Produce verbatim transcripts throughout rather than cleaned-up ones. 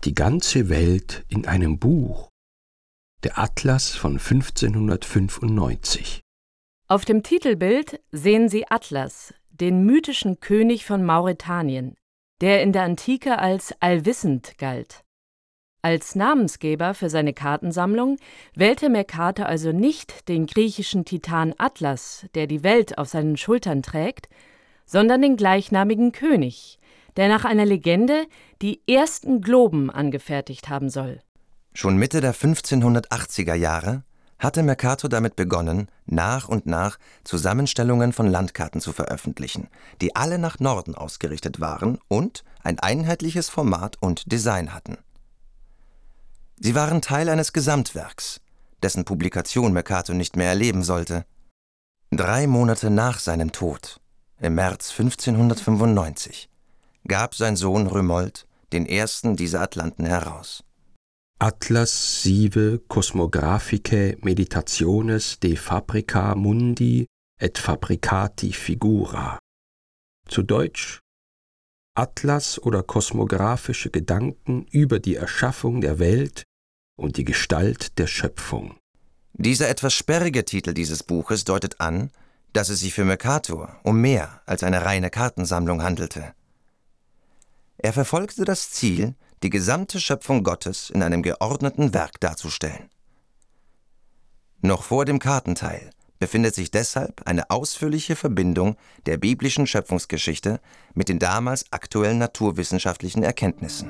die ganze Welt in einem Buch. Der Atlas von fünfzehnhundertfünfundneunzig. Auf dem Titelbild sehen Sie Atlas, den mythischen König von Mauretanien, der in der Antike als allwissend galt. Als Namensgeber für seine Kartensammlung wählte Mercator also nicht den griechischen Titan Atlas, der die Welt auf seinen Schultern trägt, sondern den gleichnamigen König, der nach einer Legende die ersten Globen angefertigt haben soll. Schon Mitte der fünfzehnhundertachtziger Jahre hatte Mercator damit begonnen, nach und nach Zusammenstellungen von Landkarten zu veröffentlichen, die alle nach Norden ausgerichtet waren und ein einheitliches Format und Design hatten. Sie waren Teil eines Gesamtwerks, dessen Publikation Mercator nicht mehr erleben sollte. Drei Monate nach seinem Tod, im März fünfzehnhundertfünfundneunzig, gab sein Sohn Romuald den ersten dieser Atlanten heraus. Atlas sive cosmographicae meditationes de fabrica mundi et fabricati figura. Zu Deutsch: Atlas oder kosmographische Gedanken über die Erschaffung der Welt und die Gestalt der Schöpfung. Dieser etwas sperrige Titel dieses Buches deutet an, dass es sich für Mercator um mehr als eine reine Kartensammlung handelte. Er verfolgte das Ziel, die gesamte Schöpfung Gottes in einem geordneten Werk darzustellen. Noch vor dem Kartenteil befindet sich deshalb eine ausführliche Verbindung der biblischen Schöpfungsgeschichte mit den damals aktuellen naturwissenschaftlichen Erkenntnissen.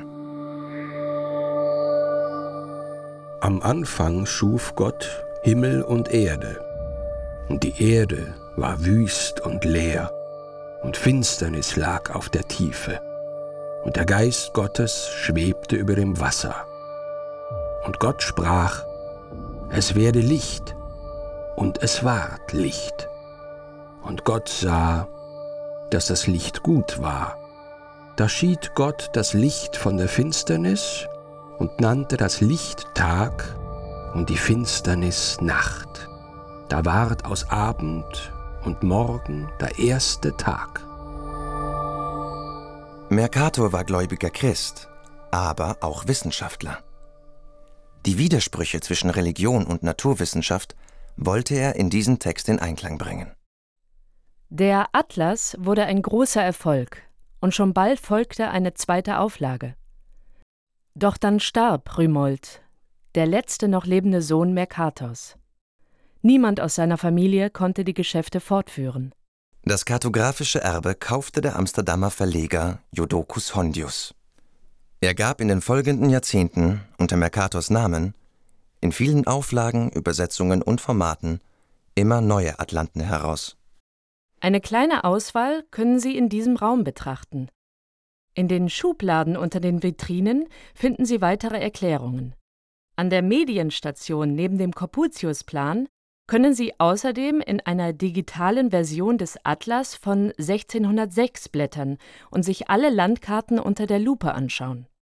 Am Anfang schuf Gott Himmel und Erde, und die Erde war wüst und leer, und Finsternis lag auf der Tiefe, und der Geist Gottes schwebte über dem Wasser. Und Gott sprach: Es werde Licht, und es ward Licht. Und Gott sah, dass das Licht gut war. Da schied Gott das Licht von der Finsternis und nannte das Licht Tag und die Finsternis Nacht. Da ward aus Abend und Morgen der erste Tag. Mercator war gläubiger Christ, aber auch Wissenschaftler. Die Widersprüche zwischen Religion und Naturwissenschaft wollte er in diesen Text in Einklang bringen. Der Atlas wurde ein großer Erfolg und schon bald folgte eine zweite Auflage. Doch dann starb Romuald, der letzte noch lebende Sohn Mercators. Niemand aus seiner Familie konnte die Geschäfte fortführen. Das kartografische Erbe kaufte der Amsterdamer Verleger Jodocus Hondius. Er gab in den folgenden Jahrzehnten unter Mercators Namen in vielen Auflagen, Übersetzungen und Formaten immer neue Atlanten heraus. Eine kleine Auswahl können Sie in diesem Raum betrachten. In den Schubladen unter den Vitrinen finden Sie weitere Erklärungen. An der Medienstation neben dem Corputius-Plan können Sie außerdem in einer digitalen Version des Atlas von sechzehnhundertsechs blättern und sich alle Landkarten unter der Lupe anschauen.